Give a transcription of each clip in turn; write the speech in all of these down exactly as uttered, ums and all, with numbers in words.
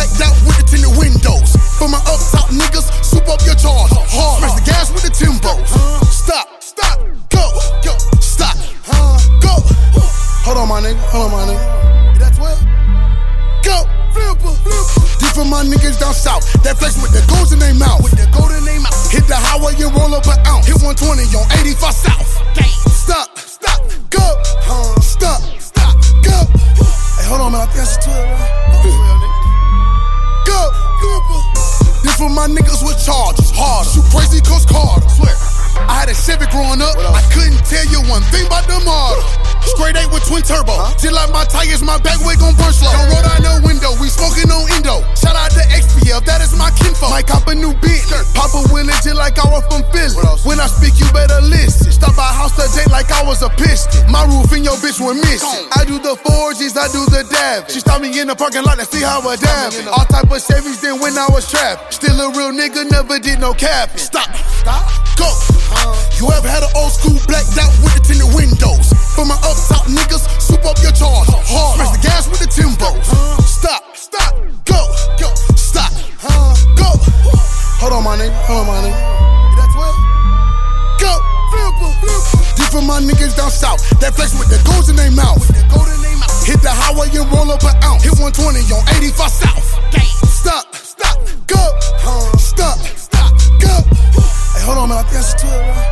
blacked out with the tinted windows. For my up top niggas, soup up your charge. Hard, smash the gas with the Timbos. Stop, stop, go, go, stop, go. Hold on, my nigga, hold on, my nigga. That's what? Go, flipper, flipper. Deep for my niggas down south, that flex with the goals in their mouth. With the gold in their mouth. Hit the highway and roll up an ounce. Hit one twenty on eighty-five South. Stop, stop, go, stop, stop, go. Hey, hold on, man, I think that's a twelve, man. Go, flipper. This for my niggas with charges, harder. Shoot crazy Coach Carter. Swear. I had a Chevy growing up. I couldn't tell you one thing about the model. Straight eight with twin turbo. Huh? Just like my tires, my back wig gon' burn slow. Don't roll down no window, we smoking on Indo. Shout out to X P F, that is my kinfolk. Might cop a new bitch, pop a wheelie just like I was from Philly. When I speak, you better listen. Stop by house today like I was a piston. My roof in your bitch went missing. I do the four G's, I do the dab. She stopped me in the parking lot to see how I dab. All type of Chevys then when I was trapped. Still a real nigga, never did no cap. Stop, stop, go. You ever had an old school blacked out with the tinted windows? For my up top niggas, soup up your charge. Hard, smash the gas with the Timbos. Stop, stop, go, go, stop, go. Hold on, my nigga, hold on, my nigga. That's what? Go, flipper, flipper. Deep for my niggas down south, that flex with the goals in their mouth. With the gold in their mouth. Hit the highway and roll up an ounce. Hit one twenty on eighty-five South. Stop, stop, go, stop, stop, go. Hey, hold on, man, I think that's a twelve, man.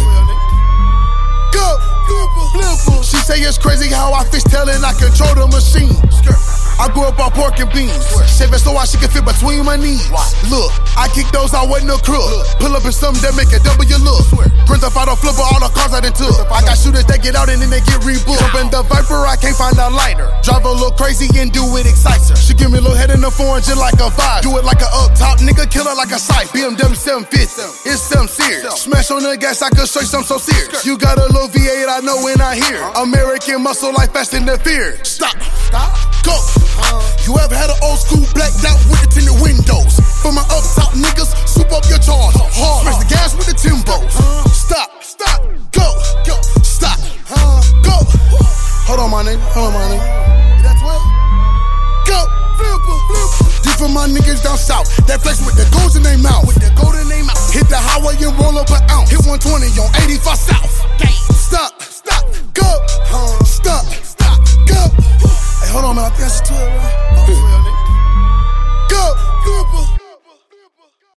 Go, flipper, flipper. She say it's crazy how I fish tail and I control the machine. I grew up on pork and beans. Shave it so I she can fit between my knees. Look, I kick those out with no crook. Pull up in something that make a double your look. Print up out a flipper, all the cars I done took. I got shooters that get out and then they get rebooked. Jump in the Viper, I can't find a lighter. Drive a little crazy and do it excites her. She give me a little head in the foreign just like a vibe. Do it like a up top, nigga, kill her like a sight. B M W seven fifty, it's something serious. Smash on the gas, I could show you something so serious. You got a little V eight, I know when I hear. American muscle like Fast and the Furious. Stop, stop, go. You ever had an old school blacked out with the tinted windows? For my up top niggas, soup up your charge. Hard, smash the gas with the Timbos. Stop, stop, go, go, stop, go. Hold on, my nigga, hold on, my nigga. That's what? Go, flipper, flipper. Deep for my niggas down south, that flex with the goals in their mouth. With the gold in their mouth. Hit the highway and roll up an ounce. Hit one twenty on eighty-five South. Stop, stop, go, stop, stop, go. Hey, hold on, man, I think that's a twelve, man.